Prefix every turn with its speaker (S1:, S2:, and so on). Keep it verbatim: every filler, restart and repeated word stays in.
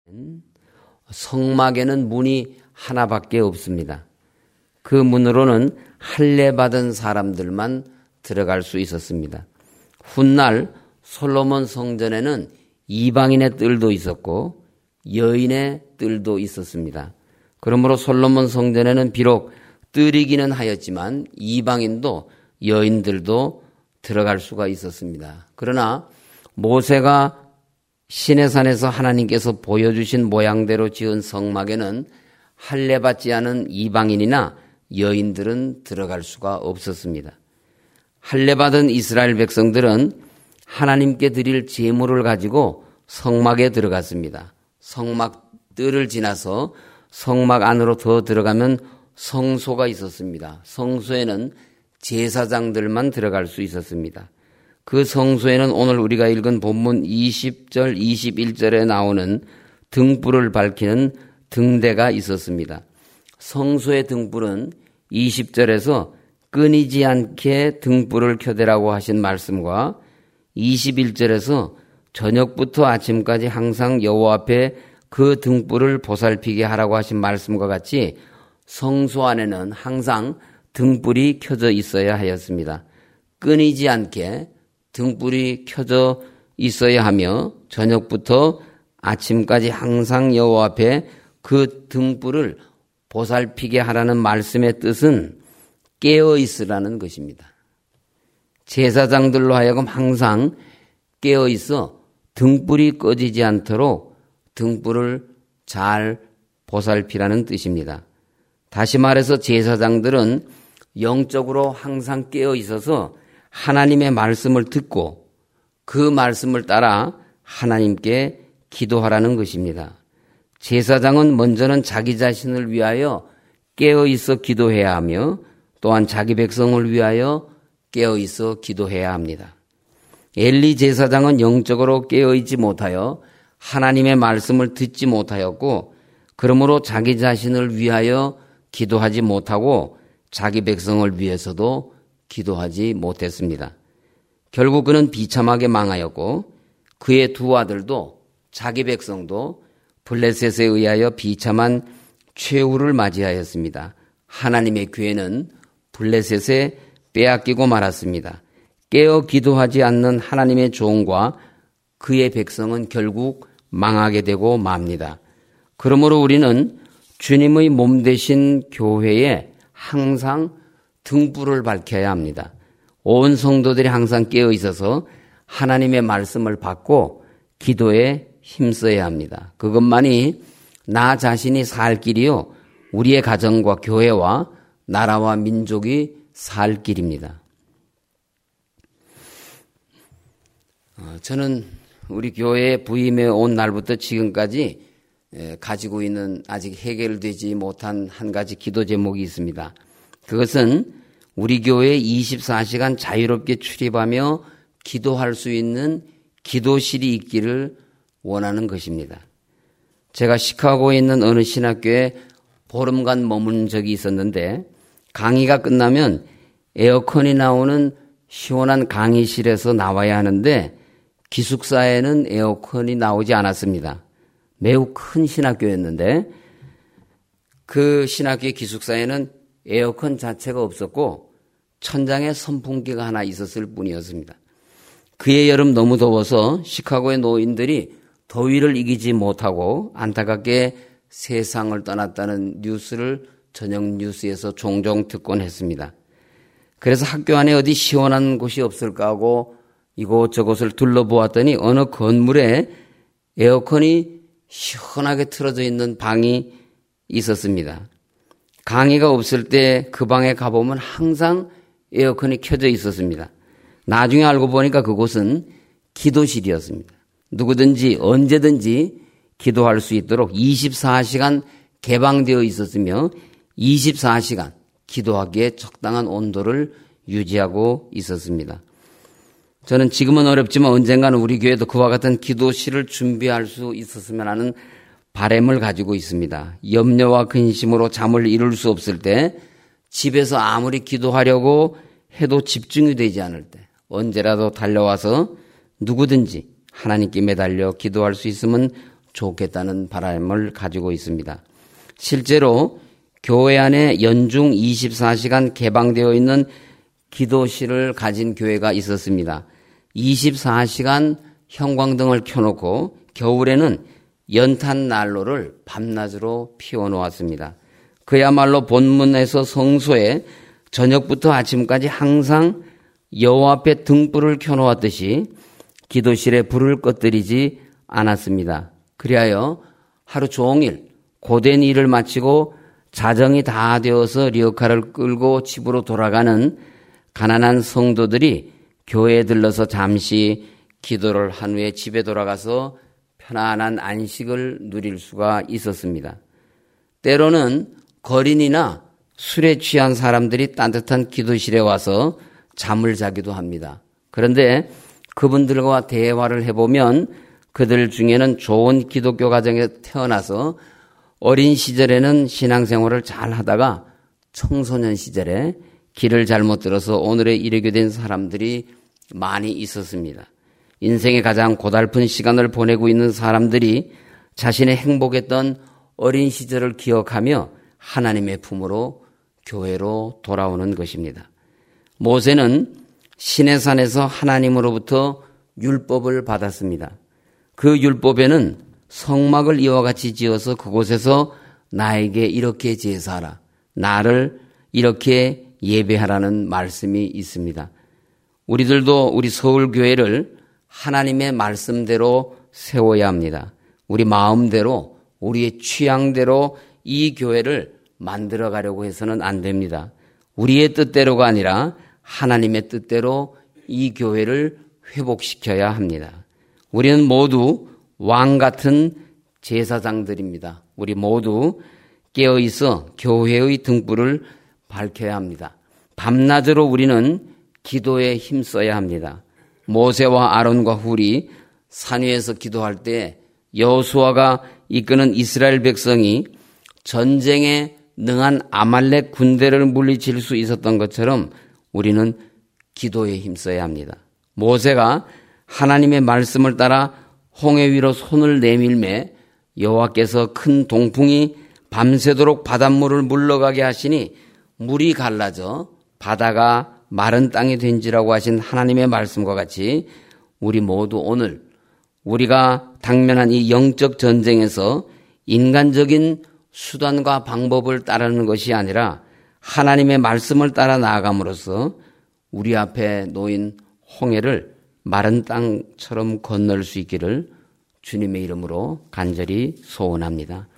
S1: 성막에는 문이 하나밖에 없습니다. 그 문으로는 할례 받은 사람들만 들어갈 수 있었습니다. 훗날 솔로몬 성전에는 이방인의 뜰도 있었고 여인의 뜰도 있었습니다. 그러므로 솔로몬 성전에는 비록 뜰이기는 하였지만 이방인도 여인들도 들어갈 수가 있었습니다. 그러나 모세가 시내산에서 하나님께서 보여주신 모양대로 지은 성막에는 할례 받지 않은 이방인이나 여인들은 들어갈 수가 없었습니다. 할례 받은 이스라엘 백성들은 하나님께 드릴 제물을 가지고 성막에 들어갔습니다. 성막 뜰을 지나서 성막 안으로 더 들어가면 성소가 있었습니다. 성소에는 제사장들만 들어갈 수 있었습니다. 그 성소에는 오늘 우리가 읽은 본문 이십 절, 이십일 절에 나오는 등불을 밝히는 등대가 있었습니다. 성소의 등불은 이십 절에서 끊이지 않게 등불을 켜대라고 하신 말씀과 이십일 절에서 저녁부터 아침까지 항상 여호와 앞에 그 등불을 보살피게 하라고 하신 말씀과 같이 성소 안에는 항상 등불이 켜져 있어야 하였습니다. 끊이지 않게 등불이 켜져 있어야 하며 저녁부터 아침까지 항상 여호와 앞에 그 등불을 보살피게 하라는 말씀의 뜻은 깨어 있으라는 것입니다. 제사장들로 하여금 항상 깨어 있어 등불이 꺼지지 않도록 등불을 잘 보살피라는 뜻입니다. 다시 말해서 제사장들은 영적으로 항상 깨어 있어서 하나님의 말씀을 듣고 그 말씀을 따라 하나님께 기도하라는 것입니다. 제사장은 먼저는 자기 자신을 위하여 깨어 있어 기도해야 하며 또한 자기 백성을 위하여 깨어 있어 기도해야 합니다. 엘리 제사장은 영적으로 깨어 있지 못하여 하나님의 말씀을 듣지 못하였고 그러므로 자기 자신을 위하여 기도하지 못하고 자기 백성을 위해서도 기도하지 못했습니다. 결국 그는 비참하게 망하였고 그의 두 아들도 자기 백성도 블레셋에 의하여 비참한 최후를 맞이하였습니다. 하나님의 교회는 블레셋에 빼앗기고 말았습니다. 깨어 기도하지 않는 하나님의 종과 그의 백성은 결국 망하게 되고 맙니다. 그러므로 우리는 주님의 몸 되신 교회에 항상 등불을 밝혀야 합니다. 온 성도들이 항상 깨어 있어서 하나님의 말씀을 받고 기도에 힘써야 합니다. 그것만이 나 자신이 살 길이요 우리의 가정과 교회와 나라와 민족이 살 길입니다. 저는 우리 교회에 부임해 온 날부터 지금까지 가지고 있는 아직 해결되지 못한 한 가지 기도 제목이 있습니다. 그것은 우리 교회에 이십사 시간 자유롭게 출입하며 기도할 수 있는 기도실이 있기를 원하는 것입니다. 제가 시카고에 있는 어느 신학교에 보름간 머문 적이 있었는데 강의가 끝나면 에어컨이 나오는 시원한 강의실에서 나와야 하는데 기숙사에는 에어컨이 나오지 않았습니다. 매우 큰 신학교였는데 그 신학교의 기숙사에는 에어컨 자체가 없었고 천장에 선풍기가 하나 있었을 뿐이었습니다. 그해 여름 너무 더워서 시카고의 노인들이 더위를 이기지 못하고 안타깝게 세상을 떠났다는 뉴스를 저녁 뉴스에서 종종 듣곤 했습니다. 그래서 학교 안에 어디 시원한 곳이 없을까 하고 이곳저곳을 둘러보았더니 어느 건물에 에어컨이 시원하게 틀어져 있는 방이 있었습니다. 강의가 없을 때 그 방에 가보면 항상 에어컨이 켜져 있었습니다. 나중에 알고 보니까 그곳은 기도실이었습니다. 누구든지 언제든지 기도할 수 있도록 이십사 시간 개방되어 있었으며 이십사 시간 기도하기에 적당한 온도를 유지하고 있었습니다. 저는 지금은 어렵지만 언젠가는 우리 교회도 그와 같은 기도실을 준비할 수 있었으면 하는 바람을 가지고 있습니다. 염려와 근심으로 잠을 이룰 수 없을 때, 집에서 아무리 기도하려고 해도 집중이 되지 않을 때 언제라도 달려와서 누구든지 하나님께 매달려 기도할 수 있으면 좋겠다는 바람을 가지고 있습니다. 실제로 교회 안에 연중 이십사 시간 개방되어 있는 기도실을 가진 교회가 있었습니다. 이십사 시간 형광등을 켜놓고 겨울에는 연탄 난로를 밤낮으로 피워놓았습니다. 그야말로 본문에서 성소에 저녁부터 아침까지 항상 여호와 앞에 등불을 켜놓았듯이 기도실에 불을 꺼뜨리지 않았습니다. 그리하여 하루 종일 고된 일을 마치고 자정이 다 되어서 리어카를 끌고 집으로 돌아가는 가난한 성도들이 교회에 들러서 잠시 기도를 한 후에 집에 돌아가서 편안한 안식을 누릴 수가 있었습니다. 때로는 거린이나 술에 취한 사람들이 따뜻한 기도실에 와서 잠을 자기도 합니다. 그런데 그분들과 대화를 해보면 그들 중에는 좋은 기독교 가정에 태어나서 어린 시절에는 신앙생활을 잘 하다가 청소년 시절에 길을 잘못 들어서 오늘에 이르게 된 사람들이 많이 있었습니다. 인생의 가장 고달픈 시간을 보내고 있는 사람들이 자신의 행복했던 어린 시절을 기억하며 하나님의 품으로 교회로 돌아오는 것입니다. 모세는 시내산에서 하나님으로부터 율법을 받았습니다. 그 율법에는 성막을 이와 같이 지어서 그곳에서 나에게 이렇게 제사하라, 나를 이렇게 예배하라는 말씀이 있습니다. 우리들도 우리 서울교회를 하나님의 말씀대로 세워야 합니다. 우리 마음대로, 우리의 취향대로 이 교회를 만들어 가려고 해서는 안 됩니다. 우리의 뜻대로가 아니라 하나님의 뜻대로 이 교회를 회복시켜야 합니다. 우리는 모두 왕 같은 제사장들입니다. 우리 모두 깨어있어 교회의 등불을 밝혀야 합니다. 밤낮으로 우리는 기도에 힘써야 합니다. 모세와 아론과 훌이 산 위에서 기도할 때 여호수아가 이끄는 이스라엘 백성이 전쟁에 능한 아말렉 군대를 물리칠 수 있었던 것처럼 우리는 기도에 힘써야 합니다. 모세가 하나님의 말씀을 따라 홍해 위로 손을 내밀매 여호와께서 큰 동풍이 밤새도록 바닷물을 물러가게 하시니 물이 갈라져 바다가 마른 땅이 된지라고 하신 하나님의 말씀과 같이 우리 모두 오늘 우리가 당면한 이 영적 전쟁에서 인간적인 수단과 방법을 따르는 것이 아니라 하나님의 말씀을 따라 나아감으로써 우리 앞에 놓인 홍해를 마른 땅처럼 건널 수 있기를 주님의 이름으로 간절히 소원합니다.